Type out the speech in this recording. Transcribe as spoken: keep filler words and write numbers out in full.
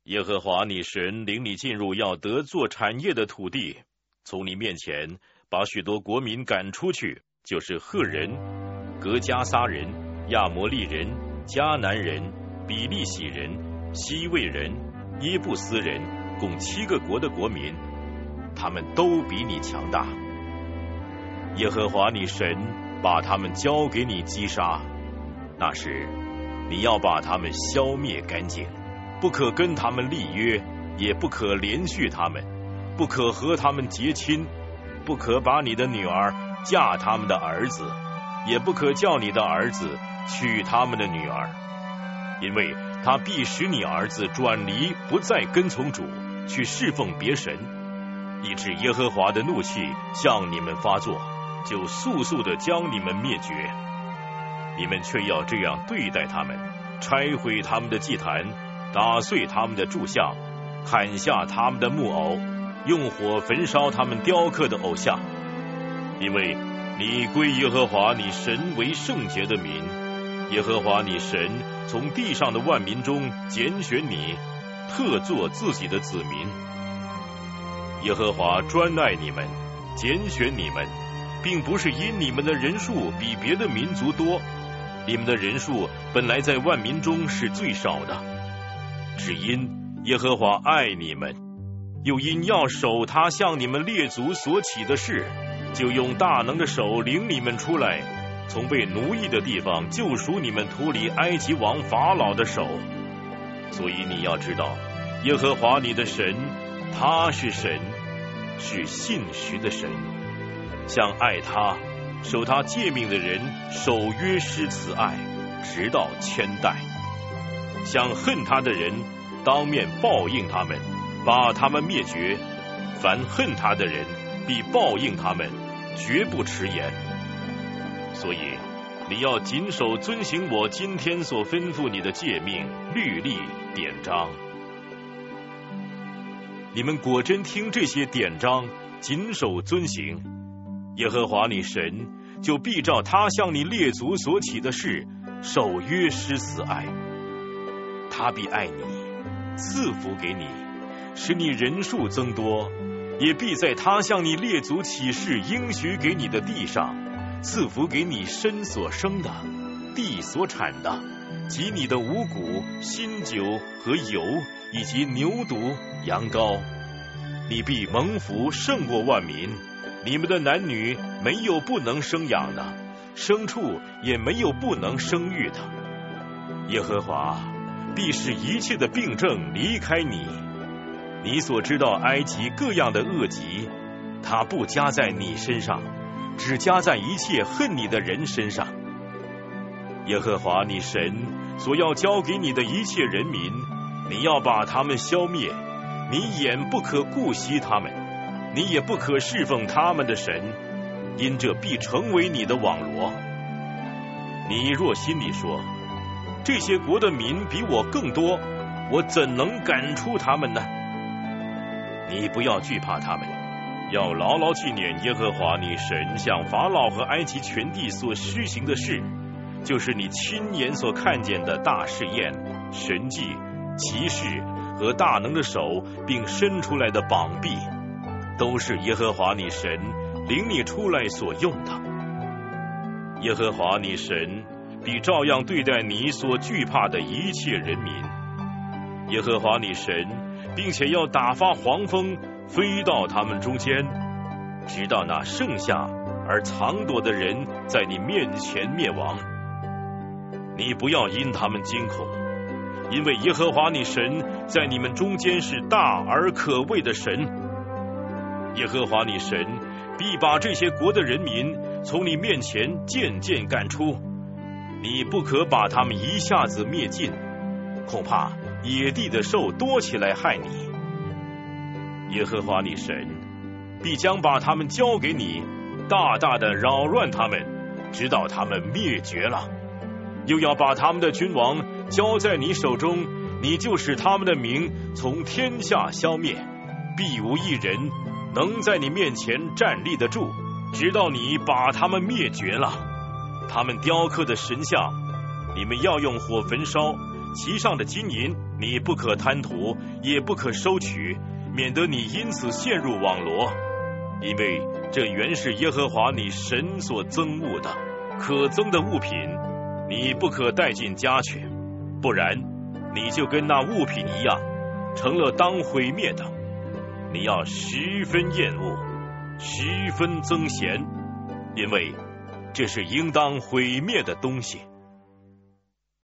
耶和华你神领你进入要得做产业的土地，从你面前把许多国民赶出去，就是赫人、格加撒人、亚摩利人、迦南人、比利洗人、西魏人、耶布斯人，共七个国的国民，他们都比你强大。耶和华你神把他们交给你击杀，那时你要把他们消灭干净，不可跟他们立约，也不可连续他们，不可和他们结亲，不可把你的女儿嫁他们的儿子，也不可叫你的儿子娶他们的女儿，因为他必使你儿子转离，不再跟从主，去侍奉别神，以致耶和华的怒气向你们发作，就速速的将你们灭绝。你们却要这样对待他们，拆毁他们的祭坛，打碎他们的柱像，砍下他们的木偶，用火焚烧他们雕刻的偶像。因为你归耶和华你神为圣洁的民，耶和华你神从地上的万民中拣选你，特作自己的子民。耶和华专爱你们，拣选你们，并不是因你们的人数比别的民族多，你们的人数本来在万民中是最少的，只因耶和华爱你们，又因要守他向你们列祖所起的事，就用大能的手领你们出来，从被奴役的地方救赎你们，脱离埃及王法老的手。所以你要知道，耶和华你的神，他是神，是信实的神，像爱他守他诫命的人守约施慈爱，直到千代；像恨他的人当面报应他们，把他们灭绝。凡恨他的人必报应他们，绝不迟延。所以你要谨守遵行我今天所吩咐你的诫命、律例、典章。你们果真听这些典章，谨守遵行，耶和华你神就必照他向你列祖所起的事，守约施慈爱。他必爱你，赐福给你，使你人数增多，也必在他向你列祖起誓应许给你的地上，赐福给你身所生的，地所产的，及你的五谷、新酒和油，以及牛犊、羊羔。你必蒙福胜过万民，你们的男女没有不能生养的，牲畜也没有不能生育的。耶和华必使一切的病症离开你，你所知道埃及各样的恶疾，他不加在你身上，只加在一切恨你的人身上。耶和华你神所要交给你的一切人民，你要把他们消灭，你眼不可顾惜他们，你也不可侍奉他们的神，因这必成为你的网罗。你若心里说，这些国的民比我更多，我怎能赶出他们呢？你不要惧怕他们，要牢牢纪念耶和华你神向法老和埃及全地所施行的事，就是你亲眼所看见的大试验、神迹、奇事和大能的手，并伸出来的膀臂，都是耶和华你神领你出来所用的。耶和华你神必照样对待你所惧怕的一切人民。耶和华你神并且要打发黄蜂飞到他们中间，直到那剩下而藏躲的人在你面前灭亡。你不要因他们惊恐，因为耶和华你神在你们中间是大而可畏的神。耶和华你神必把这些国的人民从你面前渐渐赶出，你不可把他们一下子灭尽，恐怕野地的兽多起来害你。耶和华你神必将把他们交给你，大大的扰乱他们，直到他们灭绝了。又要把他们的君王交在你手中，你就使他们的名从天下消灭，必无一人能在你面前站立得住，直到你把他们灭绝了。他们雕刻的神像，你们要用火焚烧， 其上的金银你不可贪图，也不可收取，免得你因此陷入网罗。因为这原是耶和华你神所憎恶的可憎的物品，你不可带进家去，不然你就跟那物品一样，成了当毁灭的。你要十分厌恶，十分憎嫌，因为这是应当毁灭的东西。